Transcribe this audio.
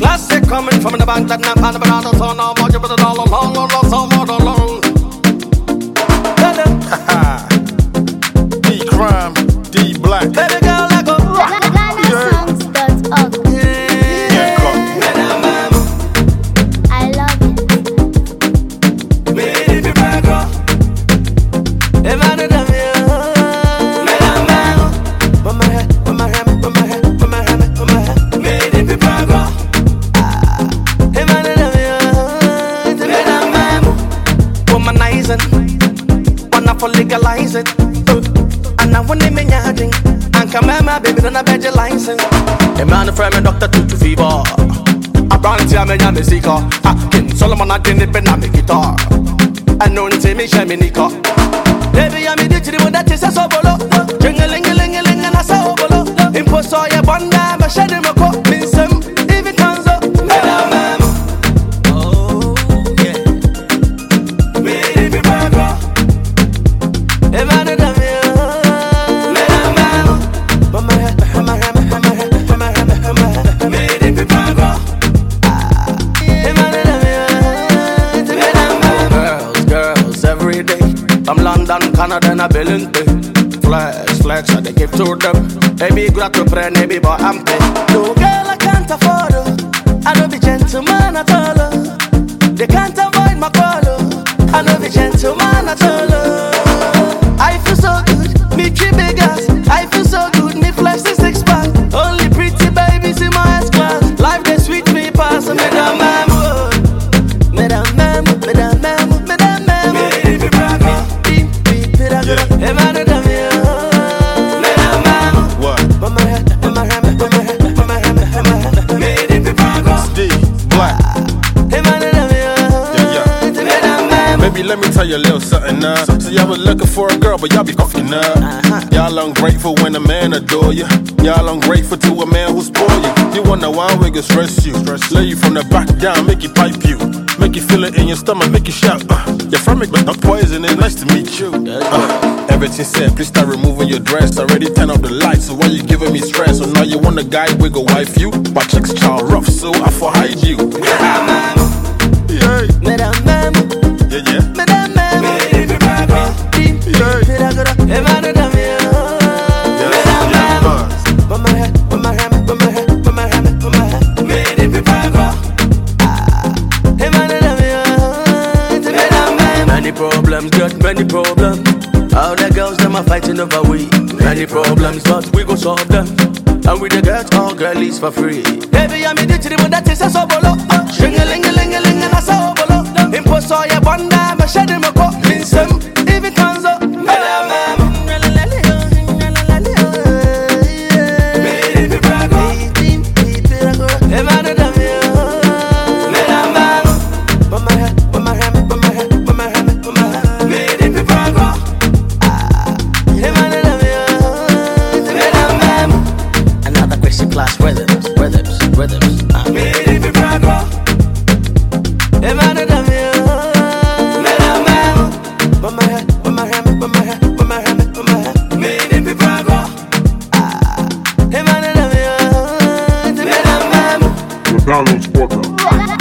Classic coming from the bank that never had a banana, so now much of it all along, so more along. D Crime, D Black. Baby girl, I go. GhanaSongs.org. I love it. Wanna for legalize it, and I want to make a drink. And come on, my baby, then I bet your license. A man from a doctor to fever. I brought it me and me seeker. King Solomon, I didn't pen on me guitar. I know it's me, Shammy Nika. Baby, I'm a digital that is a sobolo. Jingling, and I saw bolo. Imposter, ya banda, but shed him a cup. Listen, if it comes up, from London, Canada, and Billington. Flex, I they give to them. Baby, got to pray, baby, but I'm paid. No girl, I can't afford her. I know the gentleman at all. They can't avoid my call. I know the gentleman at all. I feel so good, me three big ass. I feel so good, me flex the six pack. Only pretty babies in my ass class. Life they sweet me pass, me da mamu, me da mamu, me da mamu, me da mamu. Baby, let me tell you a little something now. See, I was looking for a girl, but y'all be fucking up. Y'all ungrateful when a man adore you. Y'all ungrateful to a man who spoil you. You wonder why we can stress you. Lay you from the back down, make you pipe you. Make you feel it in your stomach, make you shout. Your stomach but not poison, it's nice to meet you. Everything said, please start removing your dress. Already turn off the lights, so why you giving me stress? So now you want a guy we go wife you. My chicks child rough, so I for hide you. Many problems. All the girls them are fighting over we. Many problems, but we go solve them. And we the get all girlies for free. Baby, I'm a digital that is a sobolo. Shing-a-ling-a-ling-a-ling and a sobolo. Imposter, ya banda, but shed him a cup. Listen, if it comes up, class rhythms. Download Sport.